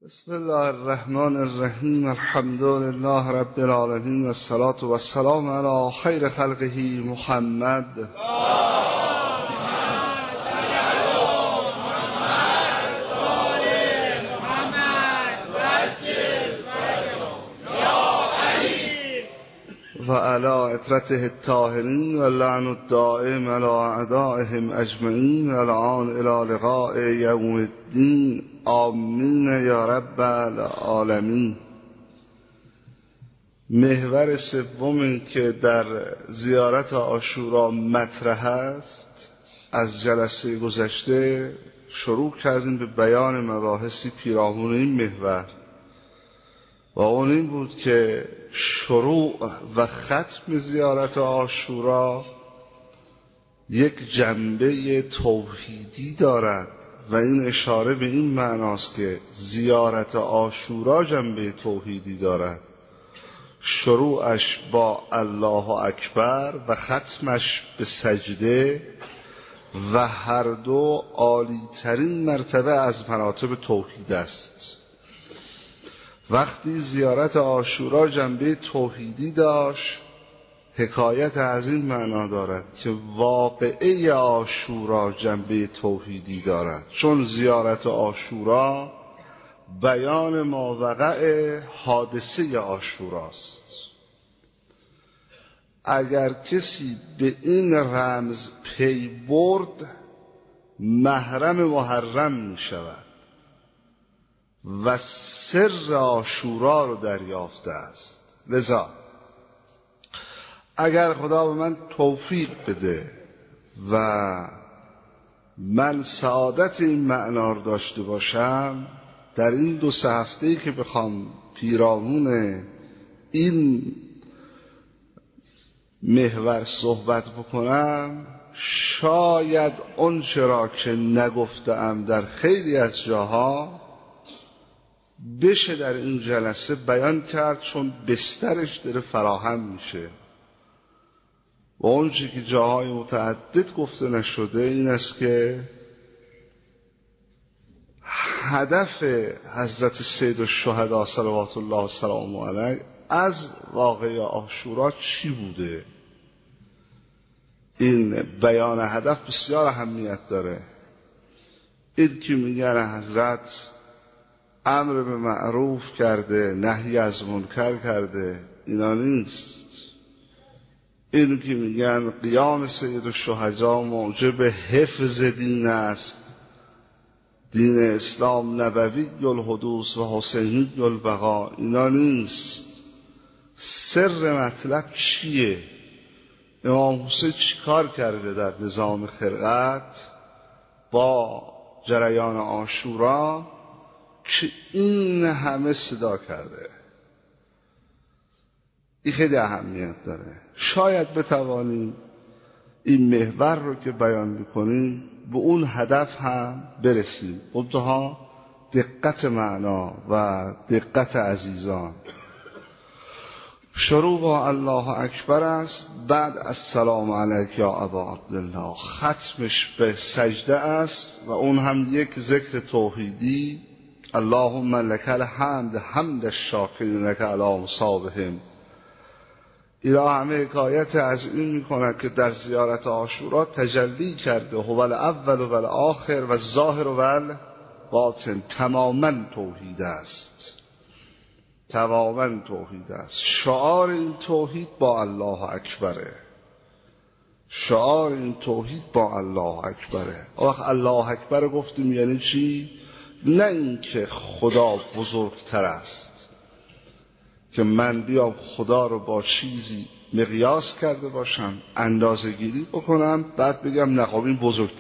بسم الله الرحمن الرحیم. الحمد لله رب العالمین و الصلاة و السلام علی خیر خلقه محمد. و علی اطرته الطاهرین و لعن الدائم علی اعدائهم اجمعین و الان الی لقاء یوم الدین. آمین یا رب العالمین. محور سومی که در زیارت عاشورا مطرح است، از جلسه گذشته شروع کردیم به بیان مباحثی پیرامون این محور و اون این بود که شروع و ختم زیارت عاشورا یک جنبه توحیدی دارد و این اشاره به این معناست که زیارت عاشورا جنبه توحیدی دارد. شروعش با الله اکبر و ختمش به سجده و هر دو عالی ترین مرتبه از مراتب توحید است. وقتی زیارت عاشورا جنبه توحیدی داشت، حکایت از این معنا دارد که واقعه عاشورا جنبه توحیدی دارد، چون زیارت عاشورا بیان ماوقع حادثه عاشوراست. اگر کسی به این رمز پی برد، محرم محرم می شود و سر عاشورا رو دریافته است. لذا اگر خدا به من توفیق بده و من سعادت این معنا رو داشته باشم، در این 2-3 هفته‌ای که بخوام پیرامون این محور صحبت بکنم، شاید اون چرا که نگفتم در خیلی از جاها بشه در این جلسه بیان کرد، چون بسترش داره فراهم میشه. و اون چی که جاهای متعدد گفته نشده این است که هدف حضرت سید الشهدا صلوات الله و سلامه علیه از واقعه عاشورا چی بوده. این بیان هدف بسیار اهمیت داره. این که میگن حضرت امر به معروف کرده، نهی از منکر کرده، اینا نیست. این که میگن قیام سید الشهدا موجب حفظ دین است، دین اسلام نبوی الحدوث و حسینی البقا، اینا نیست. سر مطلب چیه؟ امام حسین چی کار کرده در نظام خلقت با جریان عاشورا که این همه صدا کرده؟ این خیلی اهمیت داره. شاید بتوانیم این محور رو که بیان میکنیم به اون هدف هم برسیم. منتها دقت معنا و دقت عزیزان، شروع با الله اکبر است، بعد السلام علیک یا ابا عبدالله، ختمش به سجده است و اون هم یک ذکر توحیدی. اللهم لک الحمد حمد الشاکرین لک علی مصابهم. اینا همه حکایت از این میکنه که در زیارت عاشورا تجلی کرده هو الاول و الاخر و الظاهر و الباطن. تماما توحید است، تماما توحید است. شعار این توحید با الله اکبره، شعار این توحید با الله اکبره. وقت الله اکبر گفتیم یعنی چی؟ نه این که خدا بزرگتر است، که من بیام خدا رو با چیزی مقیاس کرده باشم، اندازه گیری بکنم، بعد بگم نه خب این بزرگتر.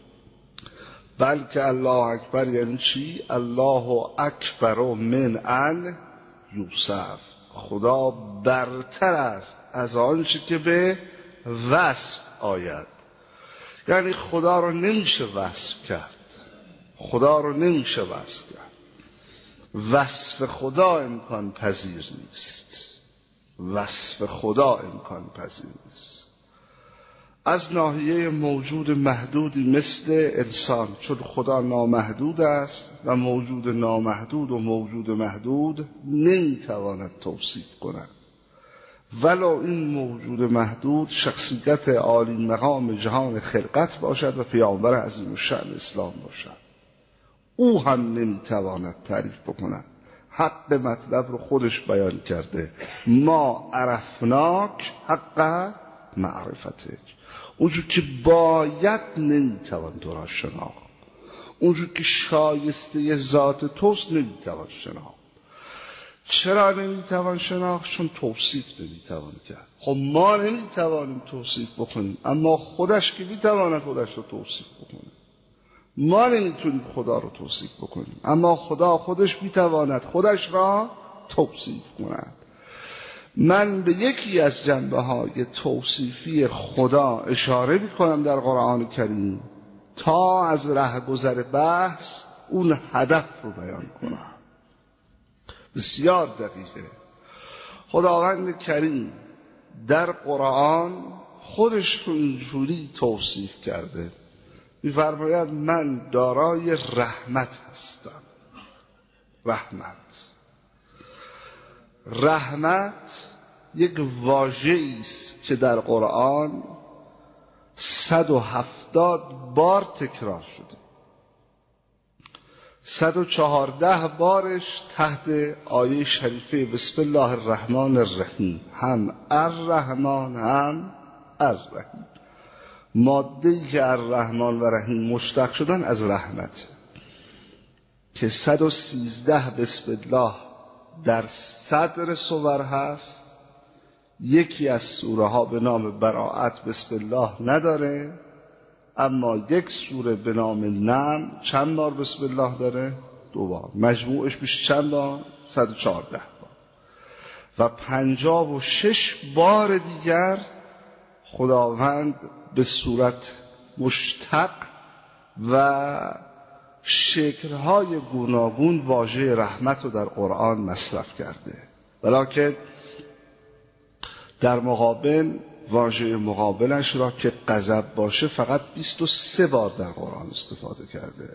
بلکه الله اکبر یعنی چی؟ الله اکبر من ان یوصف. خدا برتر است از آنچه که به وصف آید. یعنی خدا رو نمیشه وصف کرد، خدا رو نمیشه وصف کرد. وصف خدا امکان پذیر نیست، وصف خدا امکان پذیر نیست. از ناحیه موجود محدودی مثل انسان، چون خدا نامحدود است و موجود نامحدود و موجود محدود نمیتواند توصیف کند، ولو این موجود محدود شخصیت عالی مقام جهان خلقت باشد و پیامبر عظیم الشأن اسلام باشد، او هم نمیتواند تعریف بکند. حق مطلب رو خودش بیان کرده، ما عرفناک حق معرفتک، اونجور که باید نمیتوان تو را شناخت، اونجور که شایسته ذات توست نمیتوان شناخت. چرا نمیتوان شناخت؟ چون توصیف نمیتوان کرد. خب ما نمیتوانیم توصیف بکنیم، اما خودش که میتواند خودش رو توصیف بکنه. ما نمیتونیم خدا رو توصیف بکنیم، اما خدا خودش میتواند خودش را توصیف کند. من به یکی از جنبه‌های توصیفی خدا اشاره میکنم در قرآن کریم تا از رهگذر بحث اون هدف رو بیان کنم. بسیار دقیقه. خداوند کریم در قرآن خودش رو اینجوری توصیف کرده، می‌فرماید من دارای رحمت هستم. رحمت یک واژه‌ای است که در قرآن 170 بار تکرار شده. 114 بارش تحت آیه شریفه بسم الله الرحمن الرحیم، هم الرحمن هم الرحیم، ماده‌ای که الرحمن و رحیم مشتق شدن از رحمت، که 113 بسم الله در صدر سور هست. یکی از سوره ها به نام براءت بسم الله نداره، اما یک سوره به نام نم چند بار بسم الله داره؟ 2 بار. مجموعش میشه چند بار؟ 114 بار. و 56 بار دیگر خداوند به صورت مشتق و شکل‌های گوناگون واژه رحمت رو در قرآن مصرف کرده، ولکن در مقابل واژه مقابلش را که غضب باشه فقط 23 بار در قرآن استفاده کرده.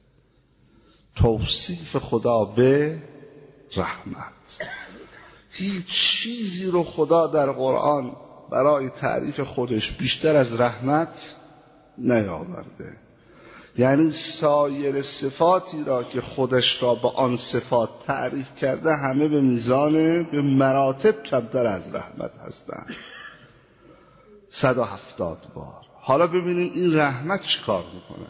توصیف خدا به رحمت. هیچ چیزی رو خدا در قرآن برای تعریف خودش بیشتر از رحمت نیاورده. یعنی سایر صفاتی را که خودش را با آن صفات تعریف کرده همه به میزان به مراتب کمتر از رحمت هستند. 170 بار. حالا ببینیم این رحمت چی کار میکنه.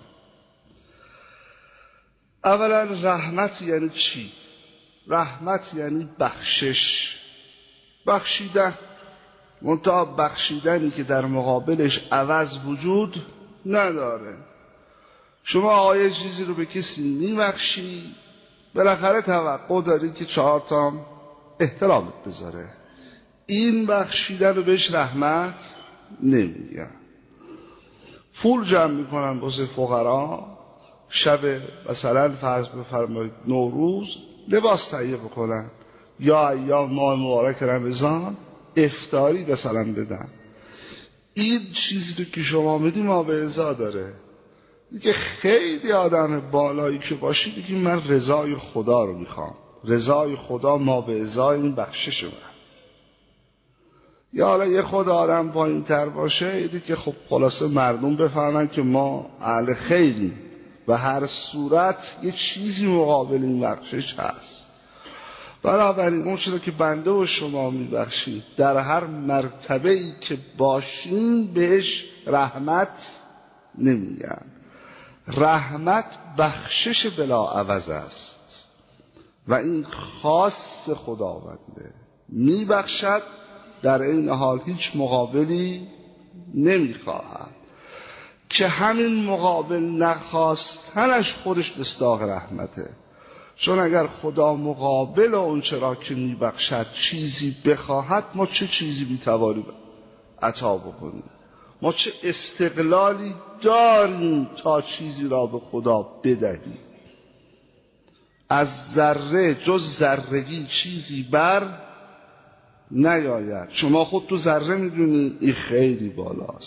اولا رحمت یعنی چی؟ رحمت یعنی بخشش، بخشیدن. منتها بخشیدنی که در مقابلش عوض وجود نداره. شما آقای چیزی رو به کسی میبخشی، بالاخره توقع دارید که 4 تا احترامت بذاره. این بخشیدن رو بهش رحمت نمیگن. پول جمع میکنن واسه فقرا، شب مثلا فرض بفرمایید نوروز لباس تهیه بکنن، یا ایام ماه مبارک رمضان افطاری مثلا بدن. این چیزی رو که شما میدی ما به ازا داره دیگه. خیلی آدم بالایی که باشی بگی من رضای خدا رو میخوام، رضای خدا ما به ازای این بخشش من. یا حالا یه خود آدم پایین تر باشه ایدی که خب خلاصه مردم بفهمن که ما اهل خیریم و هر صورت یه چیزی مقابل این بخشش هست. بنابراین اون چیزی که بنده و شما میبخشید در هر مرتبه‌ای که باشین بهش رحمت نمیگن. رحمت بخشش بلا عوض است و این خاص خداونده. میبخشد، در این حال هیچ مقابلی نمیخواهد، که همین مقابل نخواستنش خودش مصداق رحمته. چون اگر خدا مقابل اون چرا که میبخشد چیزی بخواهد، ما چه چیزی میتوانیم عطا بکنیم؟ ما چه استقلالی داریم تا چیزی را به خدا بدهیم؟ از ذره جز ذرگی چیزی بر نیاید. شما خود تو ذره میدونی این خیلی بالاست،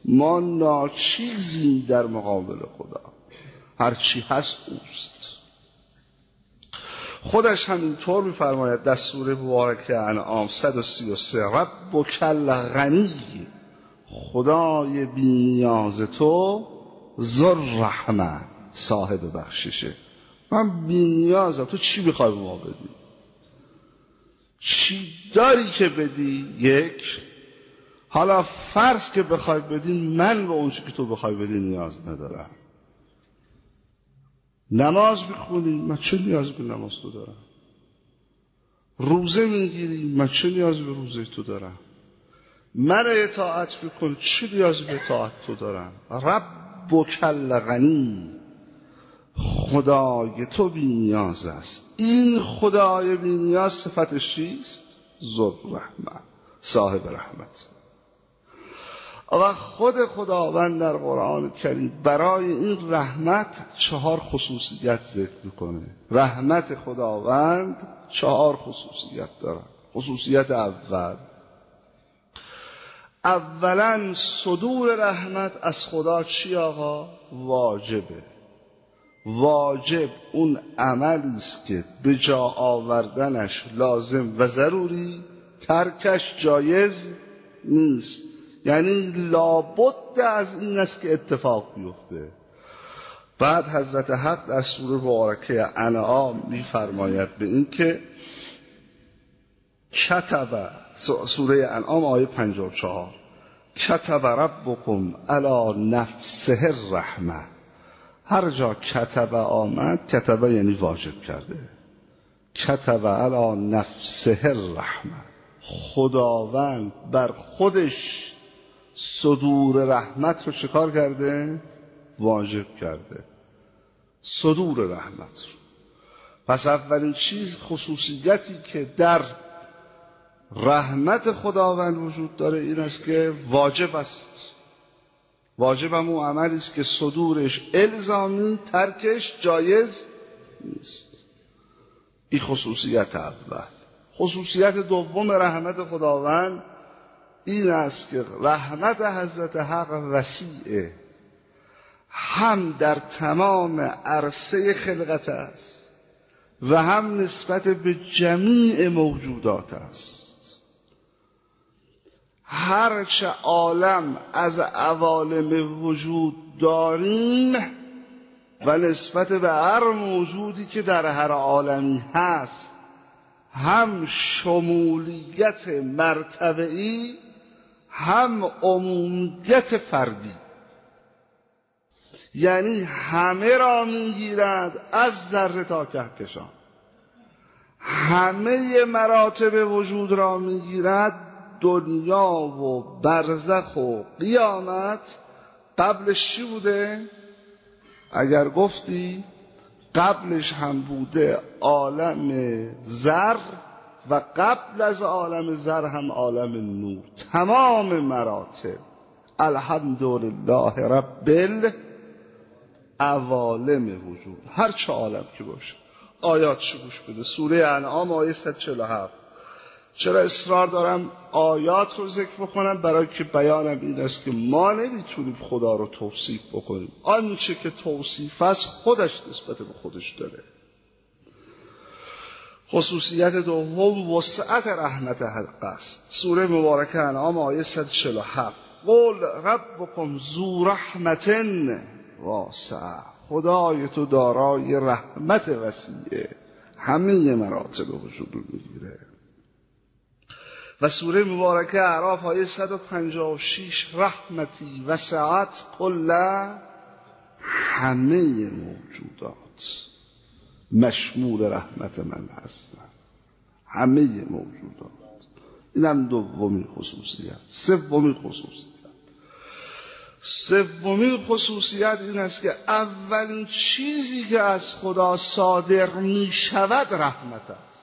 ما ناچیزیم در مقابل خدا، هرچی هست اوست. خودش همینطور می‌فرماید در سوره مبارکه انعام 133 ربک الغنی، خدای بی‌نیاز تو ذوالرحمه، صاحب بخششه. من بی‌نیازم، تو چی می‌خوای به ما بدی؟ چی داری که بدی؟ یک، حالا فرض که بخوای بدی، من به اون چی که تو بخوای بدی نیاز ندارم. نماز میخونی، من چه نیازی به نماز تو دارم؟ روزه میگیری، من چه نیازی به روزه تو دارم؟ من اطاعت میکنی، چه نیازی به اطاعت تو دارم؟ ربک الغنی، خدای تو بی نیاز است. این خدای بی نیاز صفتش چیست؟ ذوالرحمه، صاحب رحمت. و خود خداوند در قرآن کریم برای این رحمت 4 خصوصیت ذکر میکنه. رحمت خداوند 4 خصوصیت داره. خصوصیت اولا صدور رحمت از خدا چی آقا؟ واجبه. واجب اون عملی است که به جا آوردنش لازم و ضروری، ترکش جایز نیست. یعنی لابد از این است که اتفاق بیفته. بعد حضرت حق در سوره مبارکه انعام می‌فرماید به این که کتب، سوره انعام آیه 54، کتب ربکم علی نفسه الرحمه. هر جا کتب آمد، کتب یعنی واجب کرده. کتب علی نفسه الرحمه، خداوند بر خودش صدور رحمت رو چکار کرده؟ واجب کرده. صدور رحمت رو. پس اولین چیز، خصوصیتی که در رحمت خداوند وجود داره این است که واجب است. واجب هم اون عملی است که صدورش الزامی، ترکش جایز نیست. این خصوصیت اول. خصوصیت دوم رحمت خداوند این است که رحمت حضرت حق وسیعه، هم در تمام عرصه خلقت است و هم نسبت به جمیع موجودات است. هرچه عالم از عوالم وجود داریم و نسبت به هر موجودی که در هر عالمی هست، هم شمولیت مرتبه‌ای هم عمومیت فردی، یعنی همه را میگیرد از ذره تا کهکشان، همه مراتب وجود را میگیرد. دنیا و برزخ و قیامت قبلش چی بوده؟ اگر گفتی قبلش هم بوده عالم ذر و قبل از عالم ذر هم عالم نور. تمام مراتب الحمدلله رب العوالم وجود، هر چه عالم که باشه. آیات چه گوش بده، سوره انعام آیه 147. چرا اصرار دارم آیات رو ذکر بکنم؟ برای که بیانم این است که ما نمیتونیم خدا رو توصیف بکنیم. آنچه که توصیف است خودش نسبت به خودش داره. خصوصیت دوم وسعت رحمت حق است. سوره مبارکه انعام آیه 147 قل ربکم ذو رحمت واسعه، خدای تو دارای رحمت وسیعه، همه مراتب وجود رو میگیره. و سوره مبارکه اعراف آیه 156 رحمتی وسعت کل، همه موجودات مشمول رحمت من هستن، همه موجودات. اینم دومین خصوصیت. سومین خصوصیت این است که اولین چیزی که از خدا صادر می شود رحمت است.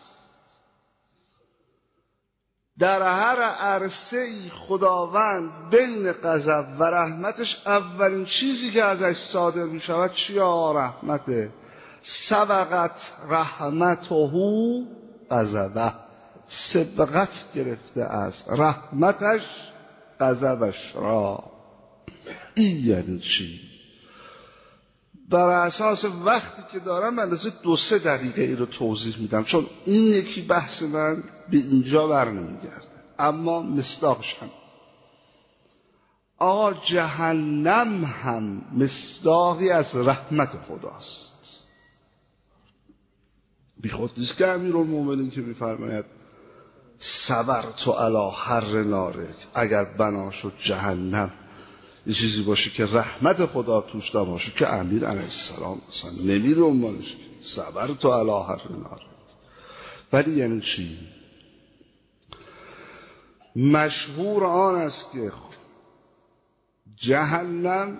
در هر عرصه‌ای خداوند بین غضب و رحمتش اولین چیزی که ازش صادر می شود چیه؟ رحمته. سبقت رحمته غضبه، سبقت گرفته است رحمتش غضبش را. این یعنی چی؟ بر اساس وقتی که دارم من 2-3 دقیقه ای رو توضیح میدم، چون این یکی بحث من به اینجا بر نمیگرده، اما مصداقش هم آقا جهنم هم مصداقی از رحمت خداست. بی خود نیست که امیرالمومنین که میفرماید صبرت علی حر نارک، اگر بنا شد جهنم یه چیزی باشه که رحمت خدا توش نباشه که امیر علیه السلام اصلا نمیره اونمانش، صبرت علی حر نارک. ولی یعنی چی؟ مشهور آن است که جهنم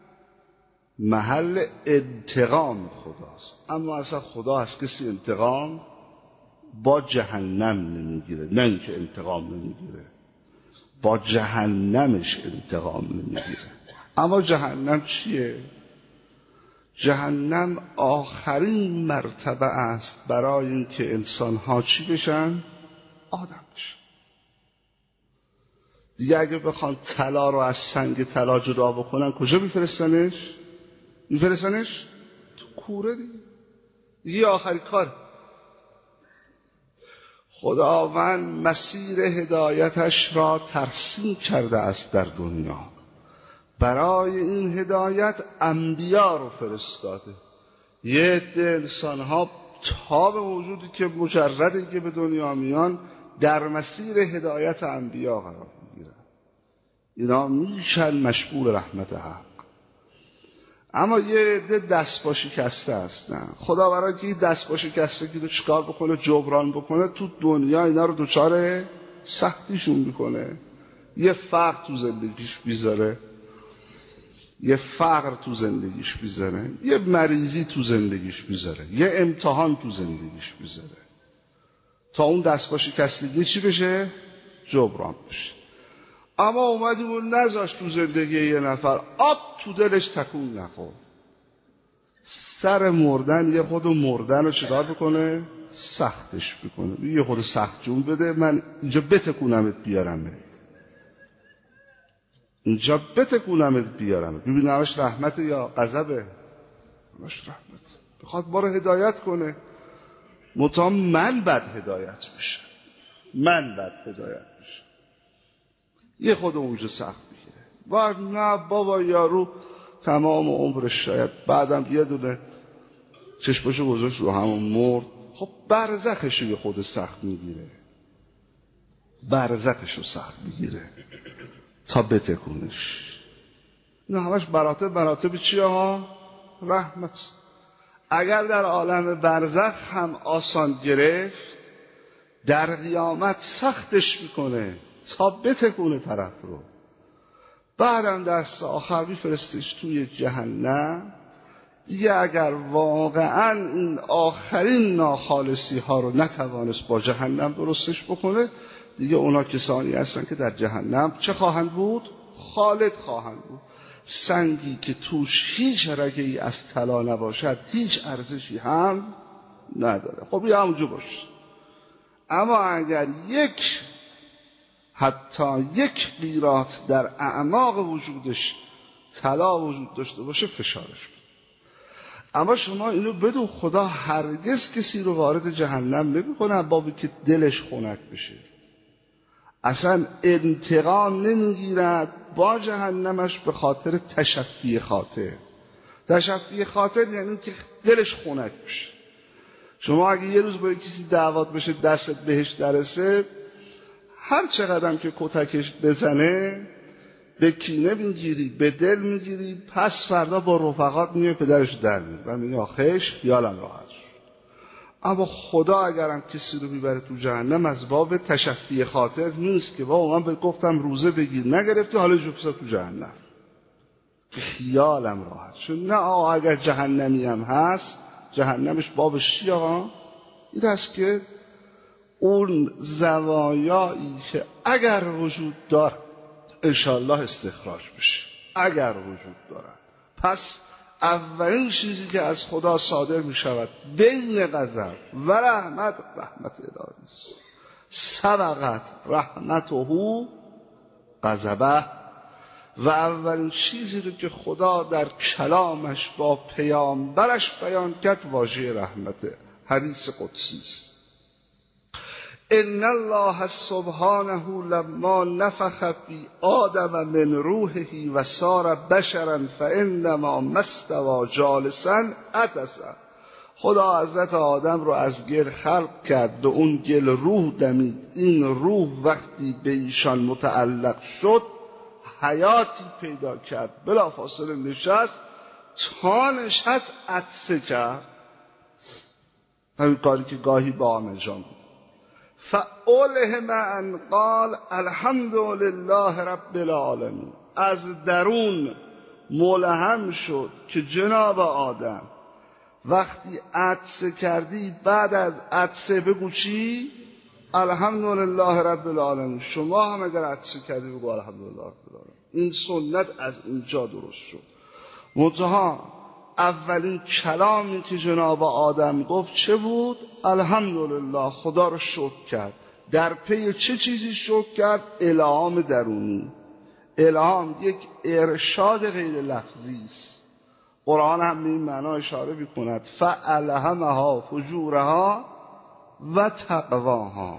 محل انتقام خداست، اما اصلا خدا از کسی انتقام با جهنم نمیگیره، نه اینکه انتقام نمیگیره، با جهنمش انتقام نمیگیره. اما جهنم چیه؟ جهنم آخرین مرتبه است برای اینکه انسان‌ها چی بشن؟ آدم بشن. دیگه اگه بخوان طلا رو از سنگ طلا جدا بکنن کجا میفرستنش؟ میفرستنش تو کوره دیگه آخری کار. خداوند مسیر هدایتش را ترسیم کرده است در دنیا، برای این هدایت انبیا رو فرستاده. یه عده انسان‌ها تا به وجودی که مجردی که به دنیا میان در مسیر هدایت انبیا قرار میگیرن، اینا میشن مشمول رحمت حق. اما یه عده دستپا شکسته هستن. خدا برای که این دستپا شکستگی رو چیکار بکنه؟ جبران بکنه، تو دنیا اینا رو دچار سختیشون میکنه. یه فقر تو زندگیش بیزاره، یه فقر تو زندگیش بیزاره، یه مریضی تو زندگیش بیزاره، یه امتحان تو زندگیش بیزاره، تا اون دستپا شکستگی چی بشه؟ جبران بشه. اما اومدیم و نذاشت تو زندگی یه نفر آب تو دلش تکون نخور، سر مردن یه خود مردن رو چطور بکنه؟ سختش بکنه. یه خود سخت جون بده، من اینجا بتکونمت بیارمت، اینجا بتکونمت بیارمت. ببین همش رحمت یا غضبه؟ همش رحمت. بخواد ما رو هدایت کنه، متا من بد هدایت میشه، من بد هدایت میشه، یه خود اونجا سخت میگیره. و نه بابا یارو تمام عمرش شاید بعدم یه دونه چشمشو گذاشت رو همون مرد، خب برزخشو یه خود سخت میگیره، برزخشو سخت میگیره تا بتکونش. اینا همش مراتب چیه ها؟ رحمت. اگر در عالم برزخ هم آسان گرفت، در قیامت سختش میکنه تا بتکونه طرف رو. بعدم دست آخر میفرستش توی جهنم. دیگه اگر واقعا این آخرین ناخالصی ها رو نتوانست با جهنم درستش بکنه، دیگه اونا کسانی هستن که در جهنم چه خواهند بود؟ خالد خواهند بود. سنگی که توش هیچ رگه ای از طلا نباشد هیچ ارزشی هم نداره. خب یه همونجا باشه. اما اگر حتی یک قیراط در اعماق وجودش طلا وجود داشته باشه فشارش بده. اما شما اینو بدون، خدا هرگز کسی رو وارد جهنم نمیکنه بابی که دلش خنک بشه. اصلا انتقام نمیگیرد با جهنمش به خاطر تشفی خاطر. تشفی خاطر یعنی که دلش خنک بشه. شما اگه یه روز با کسی دعوات بشه دستت بهش درسه، هر چقدر که کتکش بزنه به کینه میگیری، به دل میگیری، پس فردا با رفقات میگه پدرش در میاد و میگه آخیش خیالم راحت شد. اما خدا اگرم کسی رو میبره تو جهنم از باب تشفی خاطر نیست که با من گفتم روزه بگیر نگرفتی حالا جفت تو جهنم خیالم راحت شد. نه اگر جهنمی هم هست، جهنمش بابش چیه ها؟ این است که اون زوایایی که اگر وجود داره انشاءالله استخراج بشه، اگر وجود دارد. پس اولین چیزی که از خدا صادر می شود بین غضب و رحمت، رحمت الهی است. سبقت رحمته غضبه، و اولین چیزی رو که خدا در کلامش با پیامبرش بیان کرد واژه رحمته. حدیث قدسی است: ان الله سبحانه لما نفخ فی آدم من روحه و صار بشرا فانما ما استوى جالسا عطس. خدا حضرت آدم رو از گل خلق کرد و اون گل روح دمید. این روح وقتی به ایشان متعلق شد حیاتی پیدا کرد، بلافاصله نشست، تا نشست عطسه کرد. همین کاری که گاهی با هم انجام بود. فألهم ان قال الحمد لله رب العالمین. از درون ملهم شد که جناب آدم وقتی عطسه کردی بعد از عطسه بگو چی؟ الحمدلله رب العالمین. شما هم اگر عطسه کردی بگو الحمدلله رب العالمین. این سنت از اینجا درست شد. منتها اولین کلامی که جناب آدم گفت چه بود؟ الحمدلله، خدا رو شکر کرد. در پی چه چیزی شکر کرد؟ الهام درونی. الهام یک ارشاد غیر لفظی است. قرآن هم به این معنا اشاره می‌کند: فألهمها فجورها و تقواها.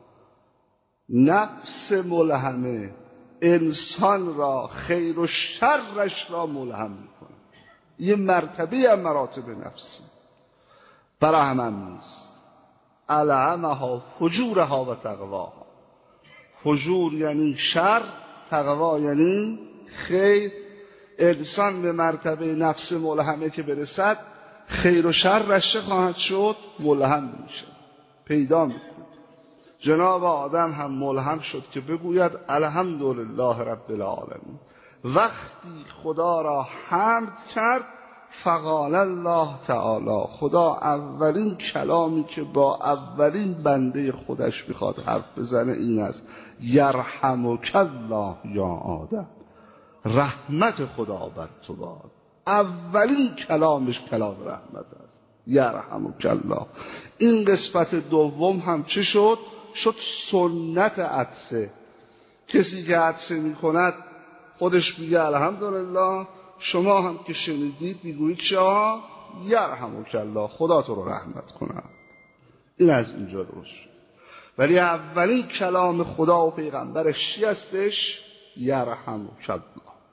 نفس ملهمه انسان را خیر و شرش را ملهم میکنه. یه مرتبه از مراتب نفسی برای هم نیست. الهمها فجورها و تقواها. فجور یعنی شر، تقوا یعنی خیر. انسان به مرتبه نفس ملهمه که برسد خیر و شرش خواهد شد، ملهم میشه، پیدا میکنه. جناب آدم هم ملهم شد که بگوید الحمدلله رب العالمین. وقتی خدا را حمد کرد فقال الله تعالی، خدا اولین کلامی که با اولین بنده خودش میخواد حرف بزنه این است: یرحمک الله یا آدم. رحمت خدا بر تو باد. اولین کلامش کلام رحمت است. یرحمک الله. این قسمت دوم هم چه شد؟ شد سنت عطسه. کسی که عطسه می کند خودش میگه الحمدلله، شما هم که شنیدید میگویید چه؟ یرحمک الله، خدا تو رو رحمت کنه. این از اینجا درست شد. ولی اولین کلام خدا و پیغمبرش چی هستش؟ یرحمک الله.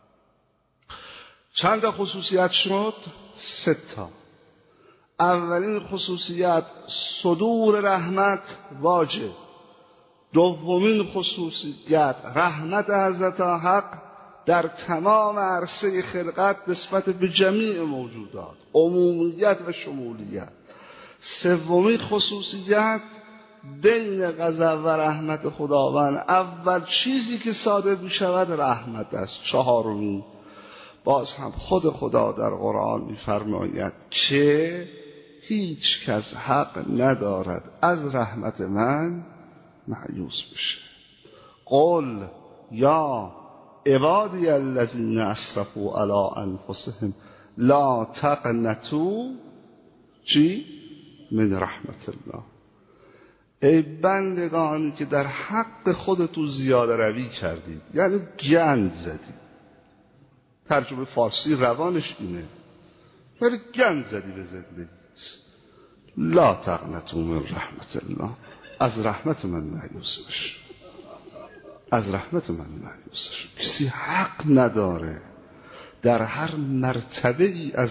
چند تا خصوصیت شد؟ 3 تا. اولین خصوصیت صدور رحمت واجب. دومین خصوصیت رحمت حضرت حق در تمام عرصه خلقت نسبت به جمیع موجودات، عمومیت و شمولیت. سومین خصوصیت بین غضب و رحمت خداوند اول چیزی که صادر می شود رحمت است. چهارمی باز هم خود خدا در قرآن می فرماید که هیچ کس حق ندارد از رحمت من مایوس بشه. قل یا عبادی الذین اسرفوا علی انفسهم لا تقنطوا چی؟ من رحمت الله. ای بندگانی که در حق خودتون زیاده روی کردید، یعنی گند زدید. ترجمه فارسی روانش اینه، ولی گند زدی به زندگیت. لا تقنطوا من رحمت الله. از رحمت من مایوس نشو. از رحمت من مایوس نشو. کسی حق نداره در هر مرتبه ای از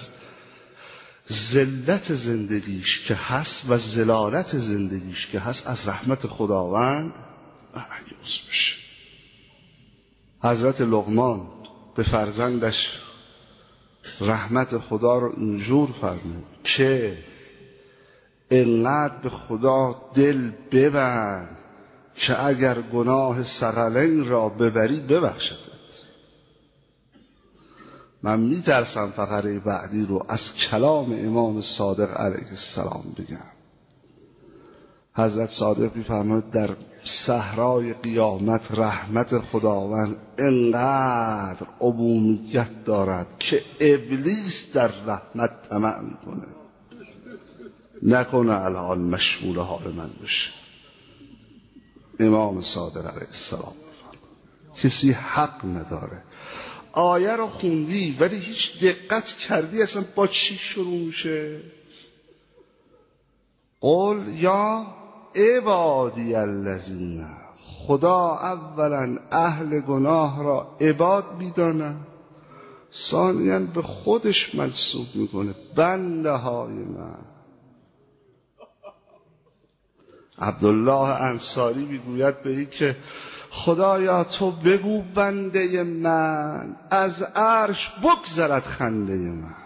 ذلت زندگیش که هست و ذلالت زندگیش که هست از رحمت خداوند مایوس بشه. حضرت لقمان به فرزندش رحمت خدا رو اینجور فرمود که اینقدر به خدا دل ببند که اگر گناه ثقلین را ببری ببخشدت. من میترسم فقره بعدی رو از کلام امام صادق علیه السلام بگم. حضرت صادق میفرماید در صحرای قیامت رحمت خداوند انقدر عمومیت دارد که ابلیس در رحمت طمع میکنه. نکنه الان مشمول حال من بشه. امام صادق علیه السلام کسی حق نداره آیه رو خوندی ولی هیچ دقت کردی اصلا با چی شروع میشه؟ قل یا عبادی الذین، خدا اولا اهل گناه را عباد میداند، ثانیاً به خودش منسوب میکنه، بنده های من. عبدالله انصاری میگوید به این که خدایا تو بگو بنده من از عرش بگذرد خنده من.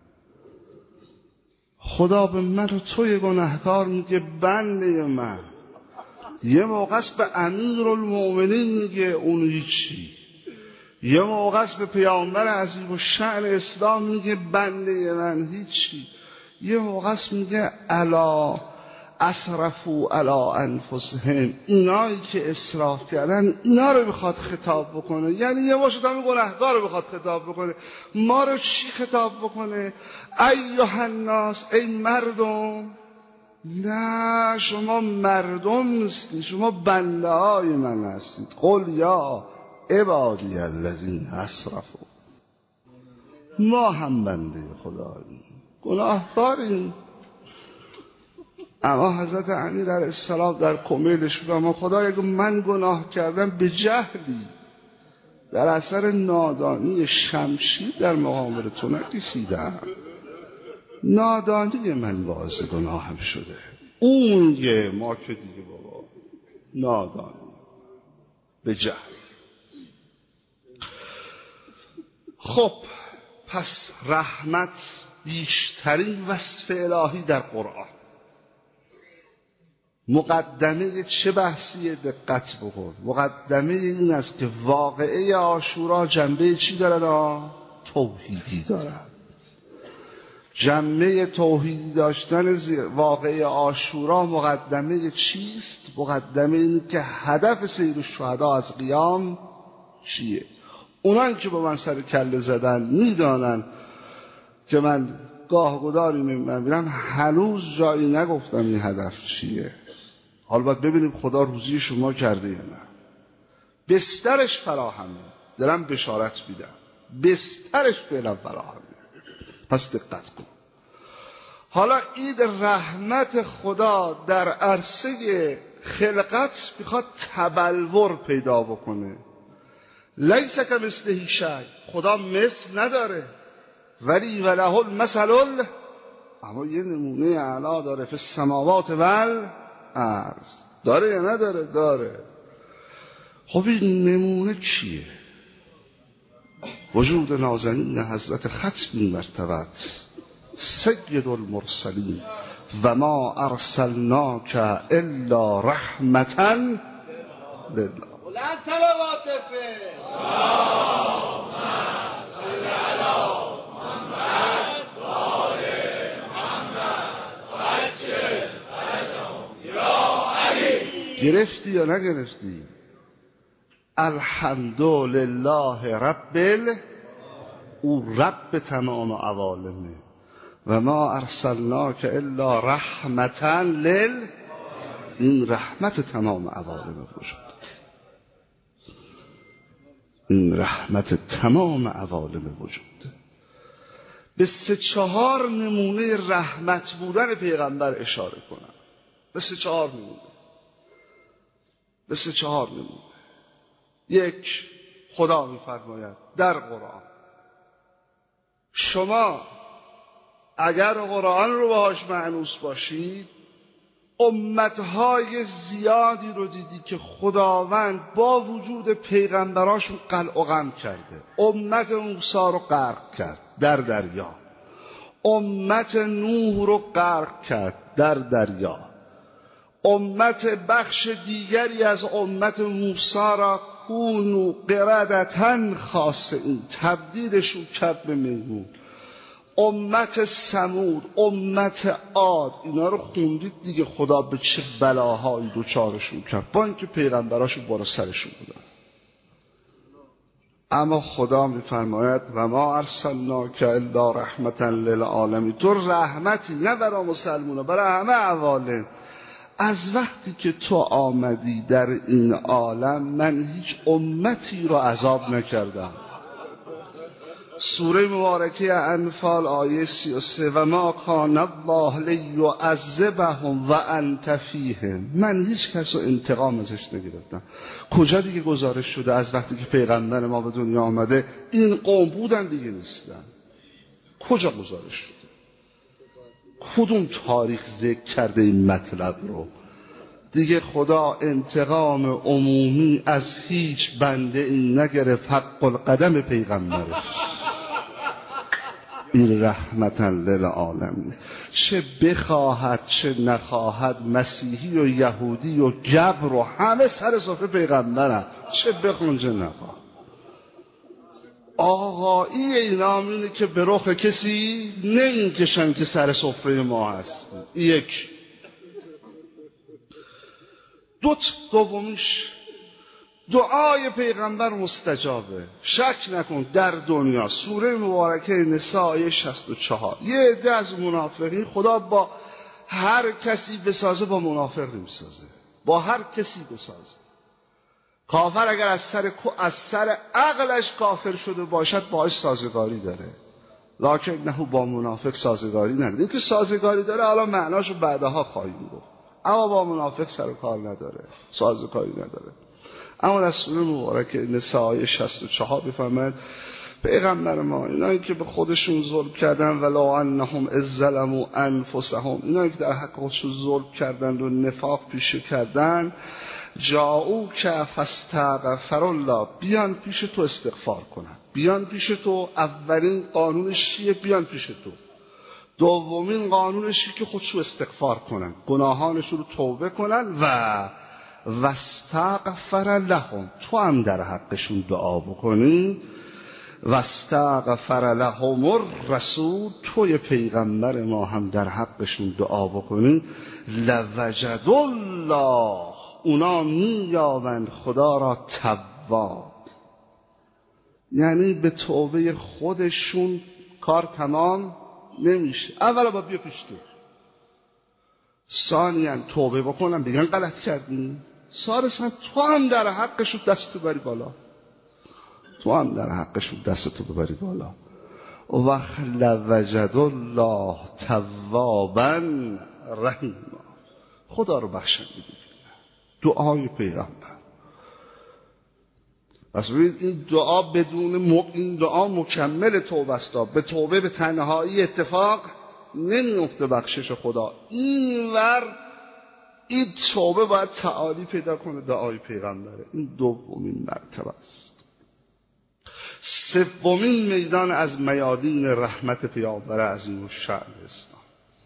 خدا به من و توی گناهکار میگه بنده من، یه موقع است به امیرالمؤمنین میگه اون هیچی، یه موقع است به پیامبر عظیم الشأن اسلام میگه بنده من هیچی، یه موقع است میگه الا اسرفوا علی انفسهم، اینایی که اسراف کردن اینا رو بخواد خطاب بکنه. یعنی یه باشد همین گناهکار رو بخواد خطاب بکنه. ما رو چی خطاب بکنه؟ ایها الناس، ای مردم. نه، شما مردم نیستید، شما بنده های من هستید. قل یا عبادی الذین اسرفوا، ما هم بنده خداییم، گناه داریم. اما حضرت امیر علیه السلام در کمیلش فرمود خدایا اگه من گناه کردم به جهلی در اثر نادانی شمشیر در مقابل تو نکشیدم، نادانی من باعث گناهم شده. اون میگه ما که دیگه بابا نادانی به جهل. خب پس رحمت بیشترین وصف الهی در قرآن. مقدمه چه بحثیه؟ دقت بکن. مقدمه این است که واقعه عاشورا جنبه چی دارد؟ توحیدی دارد. جنبه توحیدی داشتن واقعه عاشورا مقدمه چیست؟ مقدمه این که هدف سیر الشهدا از قیام چیه؟ اونان که با من سر کله زدن میدانن که من گاهگداری میبینم هنوز جایی نگفتم این هدف چیه. حالا باید ببینیم خدا روزی شما کرده یا نه. بسترش فراهمه، دارم بشارت میدم، بسترش فعلا فراهمه. پس دقت کن. حالا این رحمت خدا در عرصه خلقت میخواد تبلور پیدا بکنه. لیس کمثله شیء، خدا مثل نداره، ولی وله المثل، اما یه نمونه اعلی داره. فی السماوات والارض، داره یا نداره؟ داره. خب این نمونه چیه؟ وجود نازنین حضرت ختم مرتبت سید المرسلین و ما ارسلناک الا رحمتا لله. بلند صلوات گرفتی یا نگرفتی؟ الحمدلله رب او رب تمام عوالمه و ما ارسلناک الا رحمتا این رحمت تمام عوالم وجود، این رحمت تمام عوالم وجود. به 3-4 نمونه رحمت بودن پیغمبر اشاره کنم. به 3-4 نمونه. به 3-4 نمونه. یک، خدا می‌فرماید در قرآن شما اگر قرآن رو باهاش مانوس باشید، امتهای زیادی رو دیدی که خداوند با وجود پیغمبراشون قلع و قم کرده. امت موسی رو غرق کرد در دریا، امت نوح رو غرق کرد در دریا، امت بخش دیگری از امت موسی را کونوا قردة خاسئین تبدیلشون کرد به میمون. امت ثمود، امت عاد، اینا رو خوندید دیگه خدا به چه بلاهایی دوچارشون کرد با اینکه پیغمبراشون بالا سرشون بودن. اما خدا میفرماید و ما ارسلناک الا رحمتا للعالمین، تو رحمتی نه برای مسلمونا، برای همه عوالم. از وقتی که تو آمدی در این عالم من هیچ امتی رو عذاب نکردم. سوره مبارکه انفال آیه 33 و ما کان الله لیعذبهم و انت فیهم. من هیچ کس رو انتقام ازش نگرفتم. کجا دیگه گزارش شده از وقتی که پیغمبر ما به دنیا آمده این قوم بودن دیگه نیستن؟ کجا گزارش شده؟ کدوم تاریخ ذکر کرده این مطلب رو؟ دیگه خدا انتقام عمومی از هیچ بنده این نگرفت حق القدم پیغمبرش. این رحمتا للعالمین. چه بخواهد چه نخواهد مسیحی و یهودی و جبر و همه سر سفره پیغمبرن، چه بخوان چه نخواه. آقایی اینا اینه که به رخ کسی نمیکشن که سر سفره ما هست. یک. دومیش دعای پیغمبر مستجابه. شک نکن در دنیا. سوره مبارکه نساء آیه 64. یه عده از منافقین خدا با هر کسی بسازه با منافق نمیسازه، با هر کسی بسازه. کافر اگر از سر عقلش کافر شده باشد باهاش سازگاری داره، لکن نه با منافق سازگاری نداره. این که سازگاری داره حالا معناشو بعدها خواهیم گفت، اما با منافق سر کار نداره، سازگاری نداره. اما در سوره مبارکه نساء آیه 64 بفرماید پیغمبر ما اینایی که به خودشون ظلم کردن ولو انهم اذ ظلموا انفسهم، اینایی که در حق خودشون ظلم کردن و نفاق پیشه کردن، جاءو که فاستغفر الله، بیان پیش تو استغفار کنن. بیان پیش تو، اولین قانونش چیه؟ بیان پیش تو. دومین قانونش چیه؟ که خودشو استغفار کنن، گناهانشون رو توبه کنن و واستغفر لهم، تو هم در حقشون دعا بکنی. واستغفر لهم الرسول، توی پیغمبر ما هم در حقشون دعا بکنی. لوجد الله، اونا مییابند خدا را تواب، یعنی به توبه خودشون کار تمام نمیشه. اولا با بیا پیش تو، ثانیاً توبه بکنن بگن غلط کردیم، ثالثاً تو هم در حقشون دستو بری بالا، تو هم در حقشون دستو ببری بالا. و لوجد الله توابا رحیما، خدا رو بخشنده بگیرن. دعای پیغمبر. پس ببینید این دعا بدون این دعا مکمل توبه است. به توبه به تنهایی اتفاق نمیفته بخشش خدا. اینور این توبه باید تعالی پیدا کنه، دعای پیغمبره. این دومین مرتبه است. سومین میدان از میادین رحمت پیامبر عظیم الشأن اسلام،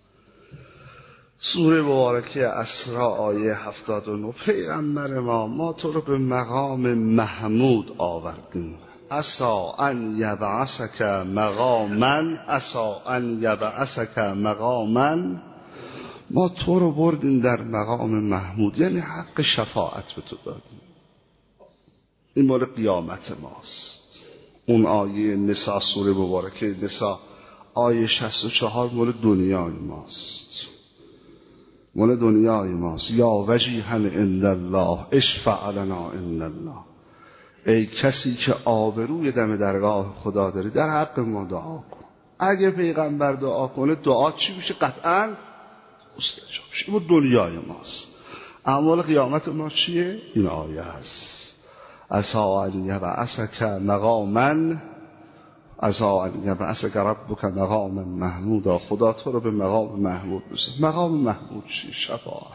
سوره مبارکه اسراء آیه 79. پیغمبر ما تو رو به مقام محمود آوردیم. عسا ان یبعثک مقاما، عسا ان یبعثک مقاما، ما تو رو بردیم در مقام محمود، یعنی حق شفاعت به تو دادیم. این مال قیامت ماست. اون آیه نساء، سوره مبارکه نساء آیه 64 مال دنیای ماست، مال دنیای ماست. یا وجیها عند الله اشفع لنا عند الله، ای کسی که آبروی دم درگاه خدا داری در حق ما دعا کن. اگه پیغمبر دعا کنه دعا چی میشه؟ قطعاً مستجاب میشه. این دنیای ماست. اعمال قیامت ما چیه؟ این آیه هست. عسا ان یبعثک مقاما، عسا ان یبعثک ربک مقاما محمودا، خدا تو رو به مقام محمود برسونه. مقام محمود چیه؟ شفاعت.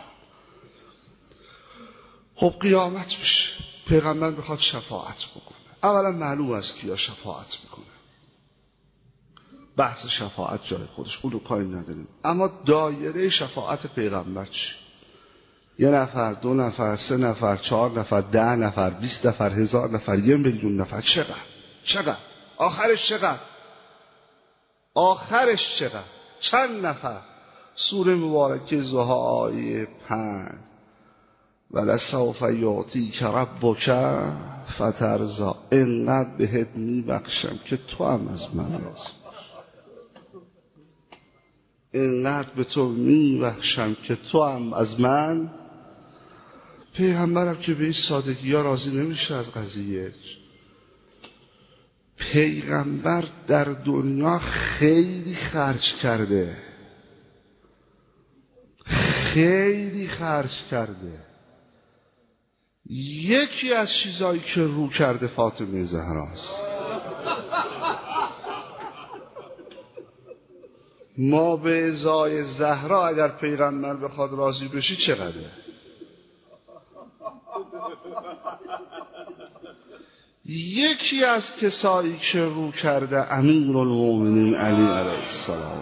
خب قیامت میشه، پیغمبر میخواد شفاعت بکنه. اولا معلوم است کیا شفاعت میکنه، بحث شفاعت جای خودش، اون رو کاری نداریم. اما دایره شفاعت پیغمبر چی؟ 1 نفر، 2 نفر، 3 نفر، 4 نفر، 10 نفر، 20 نفر، 1000 نفر، 1 میلیون نفر؟ چقدر؟ آخرش چقدر؟ آخرش چقدر؟ چند نفر؟ سوره مبارکه ضحی آیه 5 ولسوف یعطیک ربک فترضی، اینقدر بهت میبخشم که تو هم از من راضی، اینقدر به تو میبخشم که تو هم از من. پیغمبرم که به این سادگی ها راضی نمیشه از قضیه. پیغمبر در دنیا خیلی خرج کرده، خیلی خرج کرده. یکی از چیزایی که رو کرده فاطمه زهراست. ما به ازای زهرا اگر پیغمبر بخواد راضی بشی چقدره؟ یکی از کسایی که رو کرده امیرالمومنین علی علیه السلام،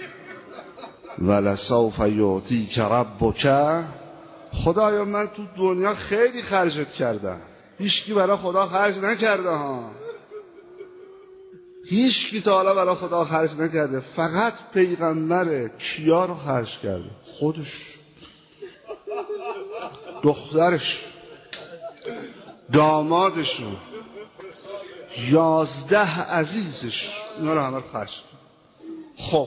ولسوف یعطیک ربک. خدایا من تو دنیا خیلی خرجت کردم، هیچکی برای خدا خرج نکرده ها، هیچکی تا حالا برای خدا خرج نکرده، فقط پیغمبر. کیا رو خرج کرده؟ خودش، دخترش، دامادش، 11 عزیزش، اینا رو همه رو خرج کرد. خب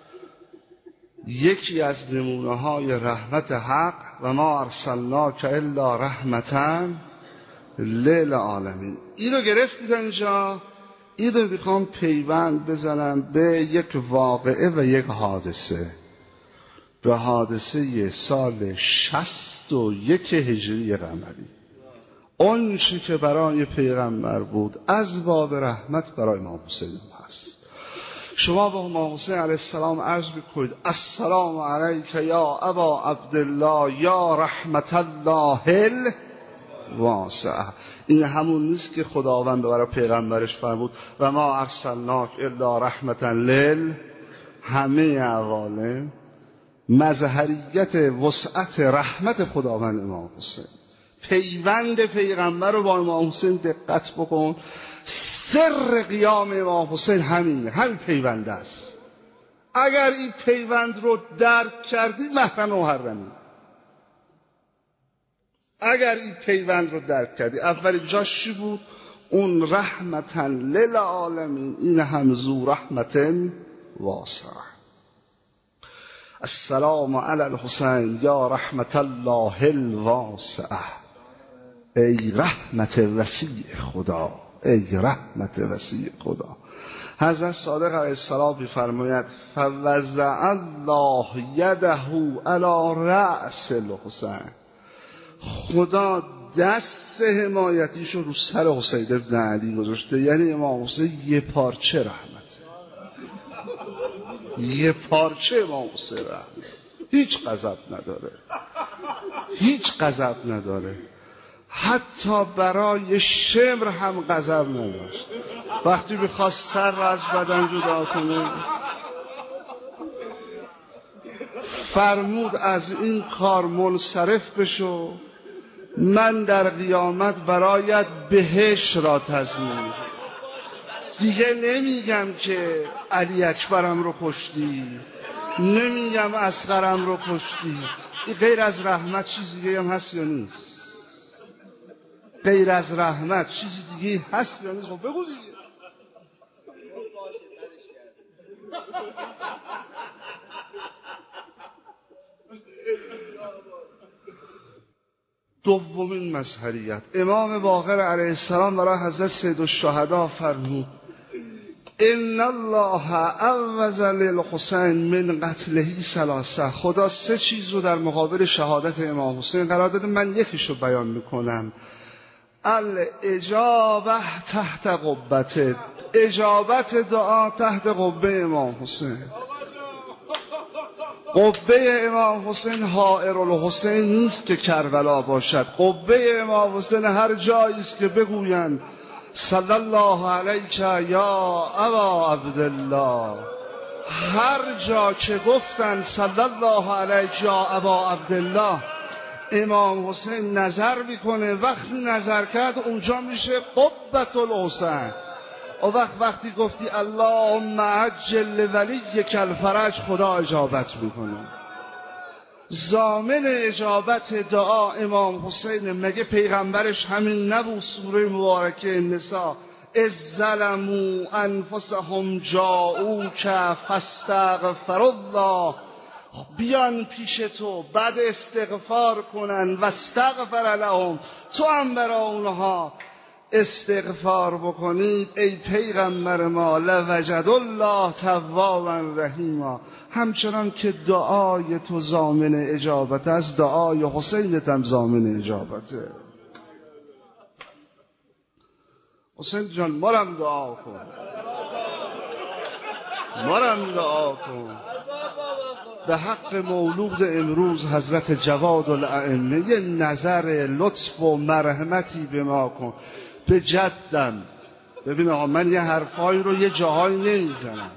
یکی از نمونه های رحمت حق، و ما ارسلناک الا رحمتا للعالمین. اینو گرفتید اینجا. اینو میخوام پیوند بزنم به یک واقعه و یک حادثه، به حادثه سال 61 هجری قمری. اون چی که برای پیغمبر بود از باب رحمت برای امام حسین هست. شما به امام حسین علیه السلام عرض بکنید السلام علیک یا ابا عبدالله یا رحمت الله الواسعه. این همون نیست که خداوند برای پیغمبرش فرمود و ما ارسلناک الا رحمتا لل همه عوالم. مظهریت وسعت رحمت خداوند امام حسین. پیوند پیغمبر رو با امام حسین دقت بکن. سر قیام امام حسین همینه، همین پیوند است. اگر این پیوند رو درک کردی محرم محرمی. اگر این پیوند رو درک کردی، اول جاش چی بود؟ اون رحمتا للعالمین، این هم ذو رحمت واسعه. السلام علی الحسین یا رحمت الله الواسعه. ای رحمت وسیع خدا، ای رحمت وسیع خدا. حضرت صادق علیه السلام می‌فرماید فوضع الله یده علی رأس الحسین. خدا دست حمایتیشو رو سر حسین ابن علی گذاشته، یعنی امام حسین یه پارچه رحمته، یه پارچه امام حسین رحمته. هیچ غضب نداره، هیچ غضب نداره. حتی برای شمر هم غضب نداشت. وقتی میخواست سر را از بدن جدا کنه فرمود از این کار منصرف بشو، من در قیامت برایت بهشت را تضمین. دیگه نمیگم که علی اکبرم رو کشتی، نمیگم اصغرم رو کشتی. غیر از رحمت چیزی دیگه هم هست یا نیست؟ غیر از رحمت چیزی دیگه هست یا نیست؟ خب بگو دیگه. دومین مظهریت، امام باقر علیه السلام برای حضرت سید الشهدا فرمود ان الله عوض للحسین من قتله ثلاثه. خدا 3 چیز رو در مقابل شهادت امام حسین قرار داده، من یکیشو بیان میکنم. الاجابه تحت قبته، اجابت دعا تحت قبه امام حسین. قبه امام حسین حائر الحسین نیست که کربلا باشد. قبه امام حسین هر جایی است که بگویند صلی الله علیک یا ابا عبدالله. هر جا که گفتن صلی الله علیک یا ابا عبدالله، امام حسین نظر میکنه. وقتی نظر کرد اونجا میشه قبة الحسین. و وقتی گفتی اللهم عجل ولیک الفرج، خدا اجابت میکنه. ضامن اجابت دعا امام حسین. مگه پیغمبرش همین نبود؟ سوره مبارکه نساء اذ ظلموا انفسهم جاءوک فاستغفر الله. بیان پیش تو بعد استغفار کنن و استغفر لهم، تو هم برای اونها استغفار بکنید ای پیغمبر ما لوجد الله توابا رحیما، همچنان که دعای تو ضامن اجابت است دعای حسینت هم ضامن اجابته. حسین جان مارم دعا کن، مارم دعا کن به حق مولود امروز حضرت جواد الائمه یه نظر لطف و مرحمتی به ما کن. به جدم ببین آقا من یه حرفایی رو یه جاهایی نمیزنم،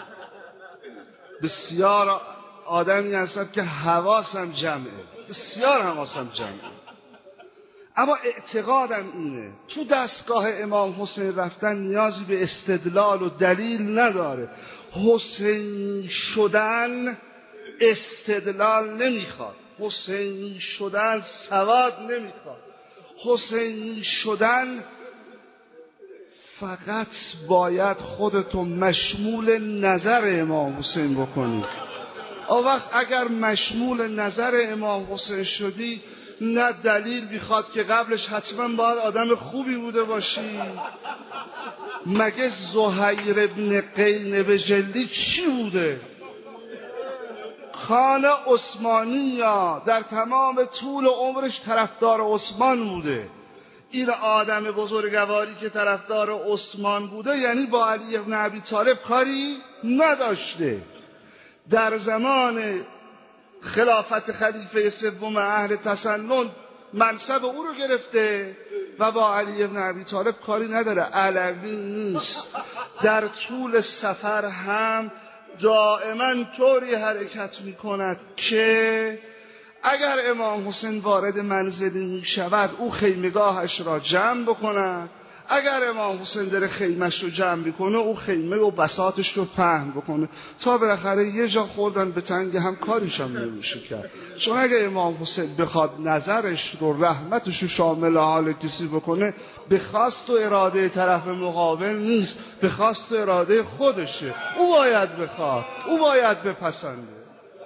بسیار آدمی هستم که حواسم جمعه، بسیار حواسم جمعه، اما اعتقادم اینه تو دستگاه امام حسین رفتن نیازی به استدلال و دلیل نداره. حسین شدن استدلال نمیخواد، حسینی شدن سواد نمیخواد، حسینی شدن فقط باید خودتو مشمول نظر امام حسین بکنی. اون وقت اگر مشمول نظر امام حسین شدی نه دلیل میخواد که قبلش حتما باید آدم خوبی بوده باشی. مگه زهیر ابن قینب جلی چی بوده؟ خان عثمانی یا در تمام طول عمرش طرفدار عثمان بوده. این آدم بزرگواری که طرفدار عثمان بوده یعنی با علی بن ابی طالب کاری نداشته. در زمان خلافت خلیفه سوم اهل تسنن منصب او رو گرفته و با علی بن ابی طالب کاری نداره، علوی نیست. در طول سفر هم دائما طوری حرکت می کند که اگر امام حسین وارد منزلی می شود او خیمگاهش را جمع بکند، اگر امام حسین داره خیمش رو جمع بکنه او خیمه و بساطش رو پهن بکنه تا بالاخره یه جا خوردن به تنگ هم کاریش هم نمیشه کرد. چون اگه امام حسین بخواد نظرش رو رحمتش رو شامل حال کسی بکنه به خواست و اراده طرف مقابل نیست، به خواست و اراده خودشه. او باید بخواد، او باید بپسنده.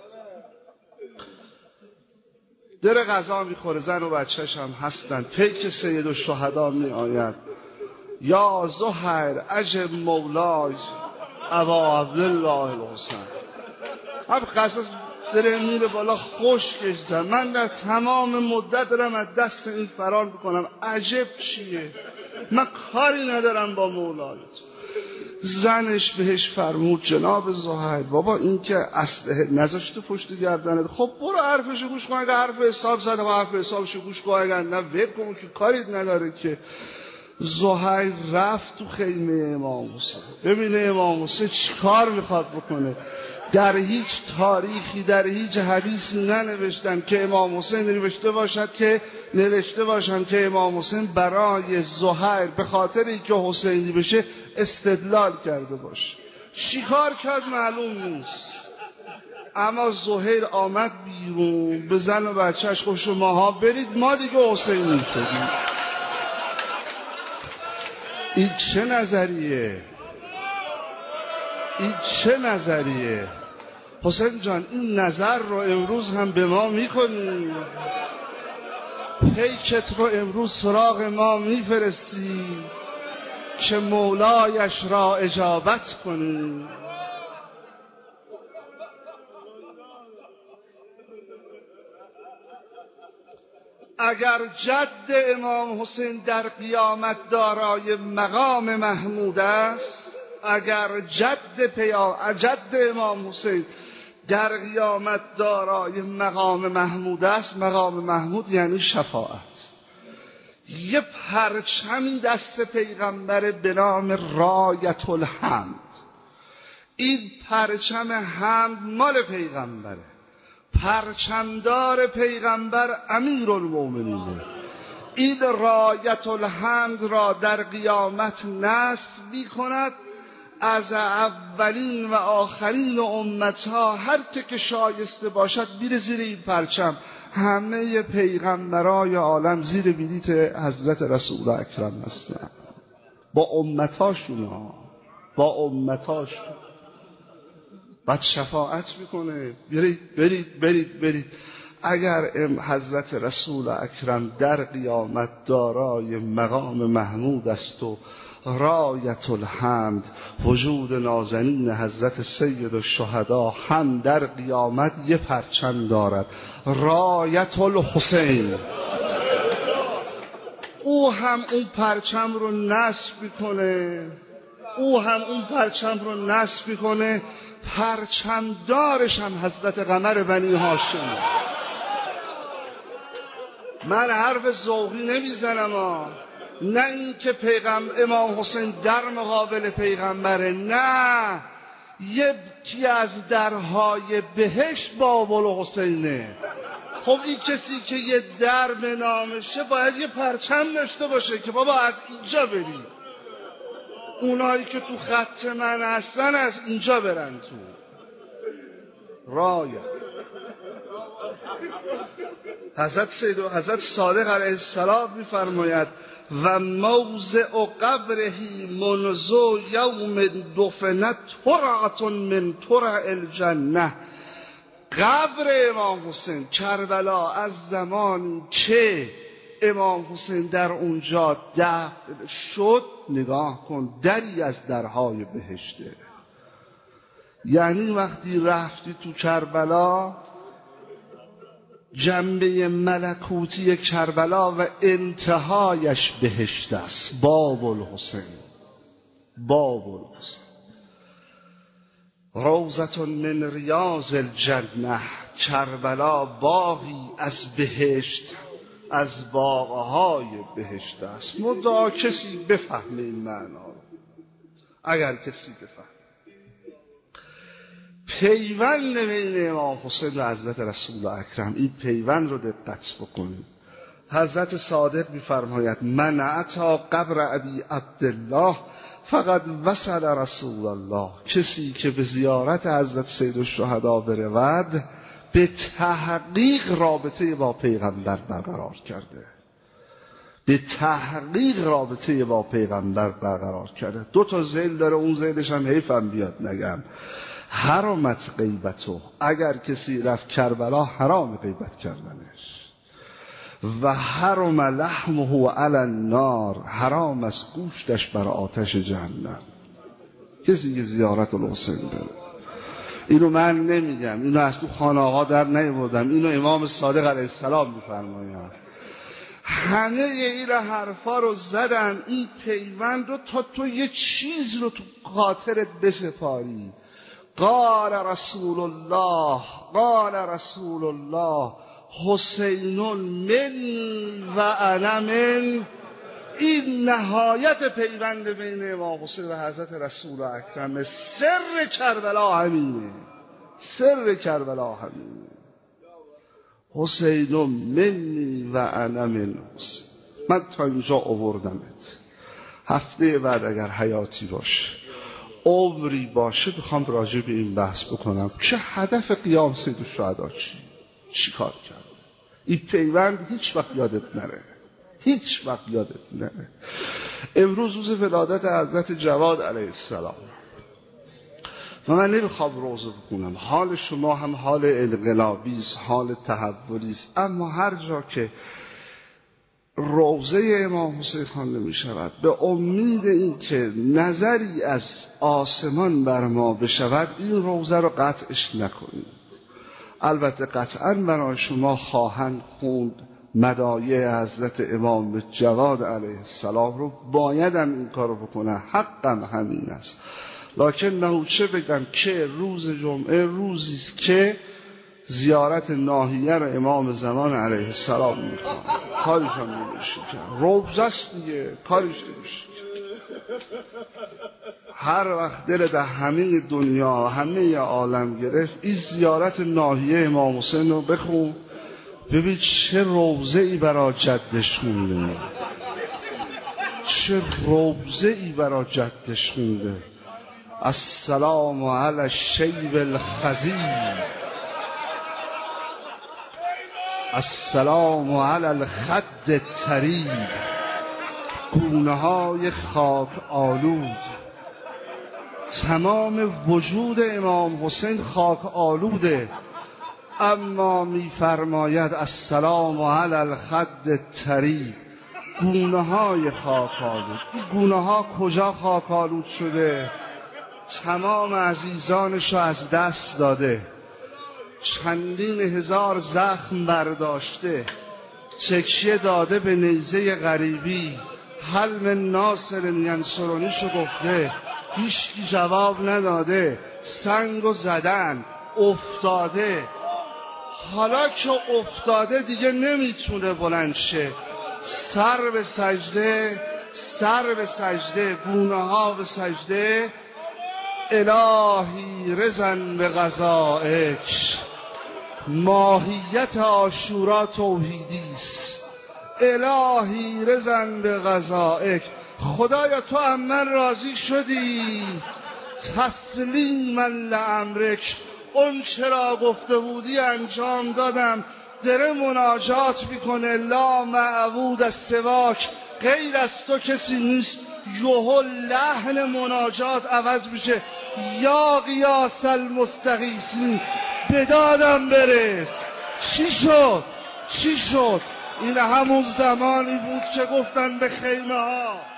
داره غذا میخوره، زن و بچهش هم هستن، پیک سید الشهدا می آید یا زهیر عجب مولای ابا عبدالله الحسین. هم قصص داره میره بالا خشکش زن. من در تمام مدت دارم از دست این فرار میکنم. عجب چیه؟ من کاری ندارم با مولایت. زنش بهش فرمود جناب زهیر بابا این که اسلحه نذاشته پشت گردنت، خب برو حرفشو گوش کن، اگه حرف حساب زده و حرف حسابشو گوش کن، اگه نه ول کن که کاریت نداره که. زهیر رفت تو خیمه امام حسین ببینه امام حسین چی کار میخواد بکنه. در هیچ تاریخی در هیچ حدیثی ننوشتن که امام حسین نوشته باشن که امام حسین برای زهیر به خاطر اینکه حسینی بشه استدلال کرده باشه. چی کار کرد معلوم نیست، اما زهیر آمد بیرون به زن و بچهش گفت شماها برید ما دیگه حسینی شدیم. این چه نظریه؟ این چه نظریه؟ حسین جان این نظر رو امروز هم به ما میکنی؟ پیکت رو امروز سراغ ما میفرستی که مولایش را اجابت کنی؟ اگر جد امام حسین در قیامت دارای مقام محمود است، اگر جد امام حسین در قیامت دارای مقام محمود است، مقام محمود یعنی شفاعت. یه پرچمی دست پیغمبر به نام رایت الحمد. این پرچم حمد مال پیغمبره، پرچمدار پیغمبر امیرالمومنینه. این رایت الحمد را در قیامت نصب می کند از اولین و آخرین امتها هر که شایسته باشد میره زیر این پرچم. همه پیغمبرای عالم زیر بلیط حضرت رسول اکرم هستن با امتاشون با امتاشون. بعد شفاعت میکنه برید برید برید برید. اگر حضرت رسول اکرم در قیامت دارای مقام محمود است و رایت الحمد وجود نازنین حضرت سید الشهدا هم در قیامت یه پرچم دارد، رایت الحسین، او هم اون پرچم رو نصب میکنه، پرچم دارش هم حضرت قمر بنی هاشم. من حرف ذوقی نمیزنم، نه این که امام حسین در مقابل پیغمبره، نه، یکی از درهای بهشت باب الحسینه. خب این کسی که یه در به نامشه باید یه پرچم داشته باشه که بابا از اینجا بری، اونایی که تو خط من هستن از اینجا برن تو رایه. حضرت صادق علیه السلام میفرماید و موضع قبرهی منذ یوم دفنت ترعة من ترع الجنه. قبر امام حسین کربلا از زمانی که امام حسین در اونجا دفن شد، نگاه کن، دری از درهای بهشته. یعنی وقتی رفتی تو کربلا، جنبه ملکوتی کربلا و انتهایش بهشت است. باب الحسین، روضة من ریاض الجنه. کربلا باغی از بهشت، از باغهای بهشت است. مدعا کسی بفهمه این معنا رو، اگر کسی بفهمه. پیوند بین امام حسین و حضرت رسول اکرم، این پیوند رو دقت بکنید. حضرت صادق می‌فرماید من اتی قبر ابی عبدالله فقط وصل رسول الله. کسی که به زیارت حضرت سید الشهدا برود به تحقیق رابطه با پیغمبر برقرار کرده، دو تا ذیل داره، اون ذیلش هم حیفم بیاد نگم، حرامت غیبتو. اگر کسی رفت کربلا حرام غیبت کردنش، و حرم لحمه علی النار، حرام از گوشتش بر آتش جهنم. کسی که زیارت الحسین بره، اینو من نمیگم، اینو از تو خانه‌ها در نیاوردم، اینو امام صادق علیه السلام میفرمایند. همه این حرفا رو زدن، این پیوند رو، تا تو یه چیز رو تو خاطرت بسپاری. قال رسول الله حسین من و انا من. این نهایت پیوند بین امام حسین و حضرت رسول اکرم. سر کربلا همینه. حسین منی و انا من حسین. من تا اینجا آوردمت. هفته بعد اگر حیاتی باشه، عمری باشه، بخوام راجع به این بحث بکنم چه هدف قیام سید الشهدا چی کار کرد. این پیوند هیچ وقت یادت نره. امروز روز ولادت حضرت جواد علیه السلام و من نمیخوام روزه بکنم. حال شما هم حال انقلابی است، حال تحولی است، اما هر جا که روزه امام حسین خوانده می شود، به امید این که نظری از آسمان بر ما بشود، این روزه رو قطعش نکنید. البته قطعا برای شما خواهند خوند مدایح حضرت امام جواد علیه السلام رو، بایدم این کارو بکنه، حقم همین است. لکن نه چه بگم که روز جمعه روزی است که زیارت ناحیه رو امام زمان علیه السلام میکنه. کارش هم نمیشه کرد، روزه است دیگه، کارش نمیشه. هر وقت دل در همه دنیا همه عالم گرفت، این زیارت ناحیه امام حسین رو بخون، ببین چه روزه ای برای جدش خونده. السلام علی الشیب الخضیر، السلام علی الخد الطریب. گونه های خاک آلود، تمام وجود امام حسین خاک آلوده. اما میفرماید السلام علی الخد طری، گونه های خاک‌آلود. این گونه ها کجا خاک‌آلود شده؟ تمام عزیزانشو از دست داده، چندین هزار زخم برداشته، تکیه داده به نیزه غریبی، هل من ناصر ینصرونیشو گفته، هیچکی جواب نداده، سنگو زدن، افتاده. حالا که افتاده دیگه نمیتونه بلند شه، سر به سجده، سر به سجده، گونه ها به سجده. الهی رزن به قضائک، ماهیت عاشورا توحیدیست. الهی رزن به قضائک، خدایا تو هم من راضی شدی، تسلیما لامرک، اون چرا گفته بودی انجام دادم. داره مناجات میکنه، لا معبود از سواک، غیر از تو کسی نیست. یهو لحن مناجات عوض میشه، یا قیاس المستغیثین، به دادم برس. چی شد؟ چی شد؟ این همون زمانی بود که گفتن به خیمه ها